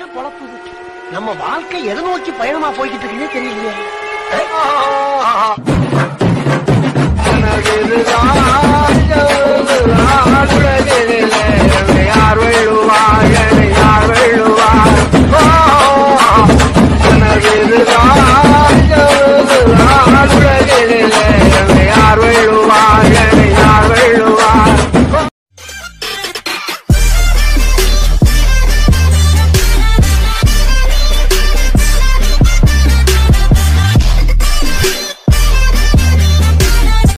தான் பொழப்புது. நம்ம வாழ்க்கை எதை நோக்கி பயணமா போய்கிட்டு இருக்குன்னே தெரியலையே.